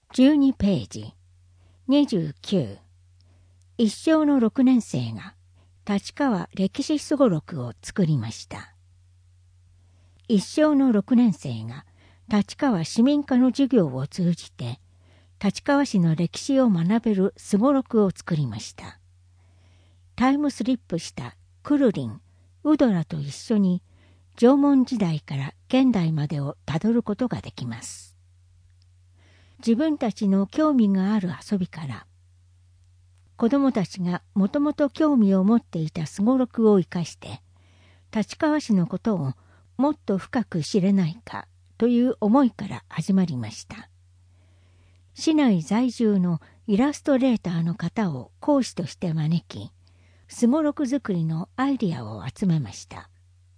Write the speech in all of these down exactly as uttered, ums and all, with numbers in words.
じゅうにページ。にじゅうきゅう。一生のろくねん生が立川歴史すごろくを作りました。一生のろくねん生が立川市民科の授業を通じて立川市の歴史を学べるすごろくを作りました。タイムスリップしたクルリン、ウドラと一緒に縄文時代から現代までをたどることができます。自分たちの興味がある遊びから子どもたちがもともと興味を持っていたすごろくを生かして立川市のことをもっと深く知れないかという思いから始まりました。市内在住のイラストレーターの方を講師として招き、すごろく作りのアイデアを集めました。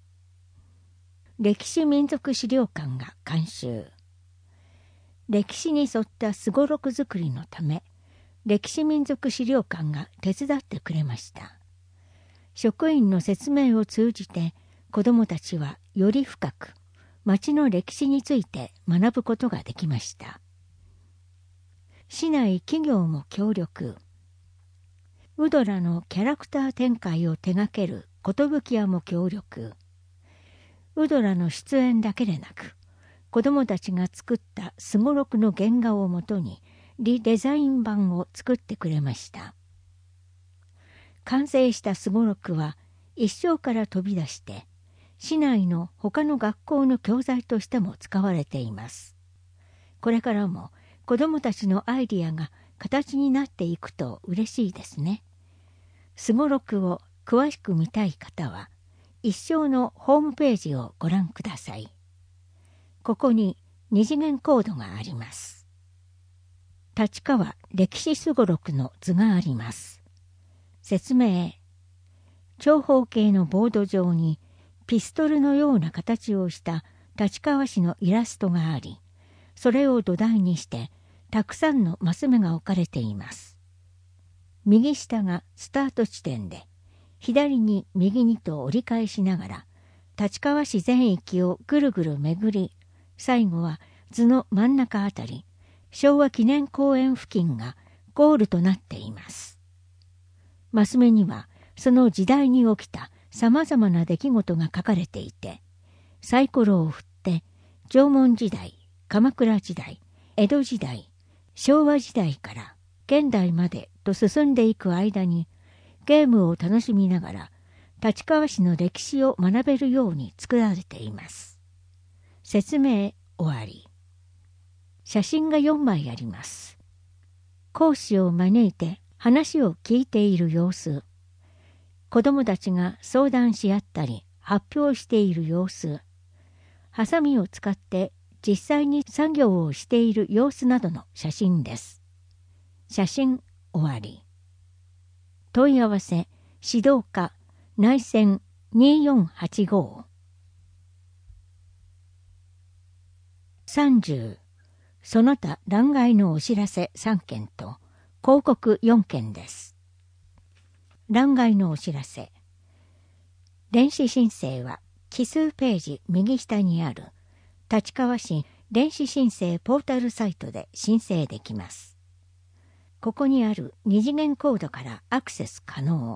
歴史民族資料館が監修。歴史に沿ったすごろく作りのため、歴史民族資料館が手伝ってくれました。職員の説明を通じて、子どもたちはより深く町の歴史について学ぶことができました。市内企業も協力。ウドラのキャラクター展開を手掛ける寿屋も協力。ウドラの出演だけでなく、子どもたちが作ったすごろくの原画をもとにリデザイン版を作ってくれました。完成したすごろくは一生から飛び出して市内の他の学校の教材としても使われています。これからも子どもたちのアイディアが形になっていくと嬉しいですね。すごろくを詳しく見たい方は一生のホームページをご覧ください。ここに二次元コードがあります。立川歴史すごろくの図があります。説明。長方形のボード上にピストルのような形をした立川市のイラストがあり、それを土台にしてたくさんのマス目が置かれています。右下がスタート地点で、左に右にと折り返しながら立川市全域をぐるぐる巡り、最後は図の真ん中あたり、昭和記念公園付近がゴールとなっています。マス目にはその時代に起きたさまざまな出来事が書かれていて、サイコロを振って縄文時代、鎌倉時代、江戸時代、昭和時代から現代までと進んでいく間に、ゲームを楽しみながら立川市の歴史を学べるように作られています。説明終わり。写真がよんまいあります。講師を招いて話を聞いている様子。子どもたちが相談し合ったり発表している様子。ハサミを使って実際に作業をしている様子などの写真です。写真終わり。問い合わせ指導課内線によんはちご。さんじゅう。その他欄外のお知らせさんけんと広告よんけんです。欄外のお知らせ。電子申請は奇数ページ右下にある立川市電子申請ポータルサイトで申請できます。ここにある二次元コードからアクセス可能。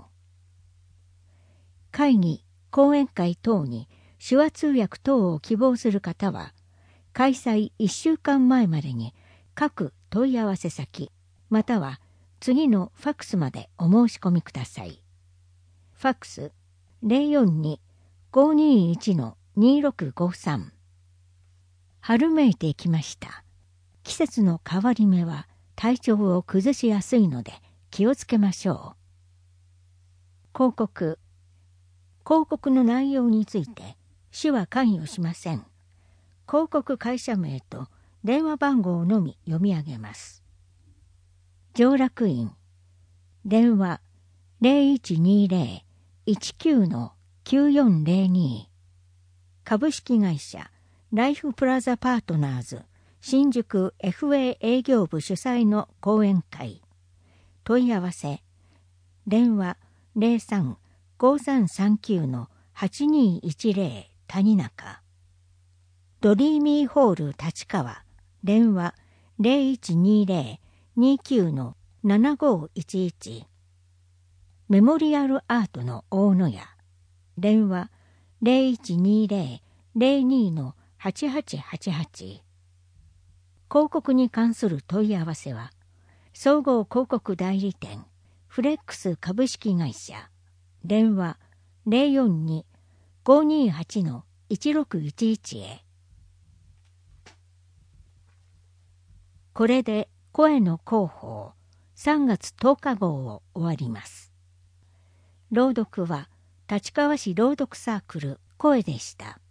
会議、講演会等に手話通訳等を希望する方は、開催いっしゅうかんまえまでに各問い合わせ先、または次のファックスまでお申し込みください。ファックス ゼロよんに ごにいち にろくごさん。春めいてきました。季節の変わり目は体調を崩しやすいので気をつけましょう。広告。広告の内容について市は関与しません。広告会社名と電話番号のみ読み上げます。上楽院。電話 ゼロいちにゼロ いちきゅう きゅうよんゼロに。株式会社ライフプラザパートナーズ新宿 エフエー 営業部主催の講演会。問い合わせ。電話 ゼロさん ごさんさんきゅう はちにいちゼロ 谷中。ドリーミーホール立川。電話ゼロいちにゼロ にきゅう ななごいちいち。メモリアルアートの大野屋。電話ゼロいちにゼロ ゼロにのはちはちはちはち。広告に関する問い合わせは、総合広告代理店フレックス株式会社。電話ゼロよんに ごにはちのいちろくいちいち へ。これで声の広報さんがつとおか号を終わります。朗読は立川市朗読サークル声でした。